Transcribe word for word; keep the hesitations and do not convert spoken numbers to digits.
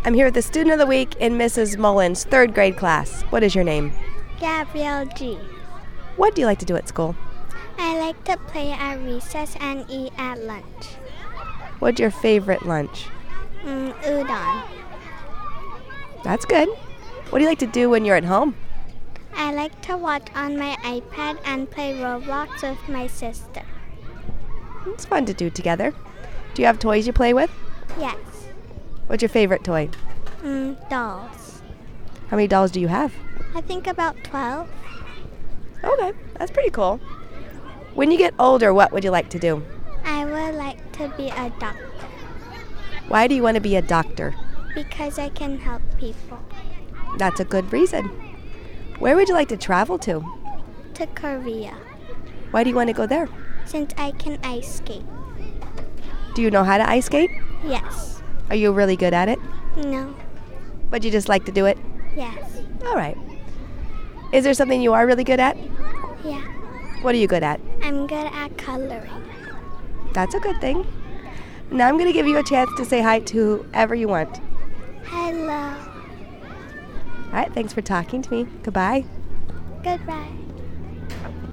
I'm here with the Student of the Week in Missus Mullins' third grade class. What is your name? Gabrielle G. What do you like to do at school? I like to play at recess and eat at lunch. What's your favorite lunch? Mm, udon. That's good. What do you like to do when you're at home? I like to watch on my iPad and play Roblox with my sister. It's fun to do together. Do you have toys you play with? Yes. What's your favorite toy? Mm, dolls. How many dolls do you have? I think about twelve. Okay, that's pretty cool. When you get older, what would you like to do? I would like to be a doctor Why do you want to be a doctor? because I can help people. That's a good reason. Where would you like to travel to? To Korea, Why do you want to go there? since I can ice skate. Do you know how to ice skate? Yes. Are you really good at it? No. But you just like to do it? Yes. All right. Is there something you are really good at? Yeah. What are you good at? I'm good at coloring. That's a good thing. Now I'm going to give you a chance to say hi to whoever you want. Hello. All right, thanks for talking to me. Goodbye. Goodbye.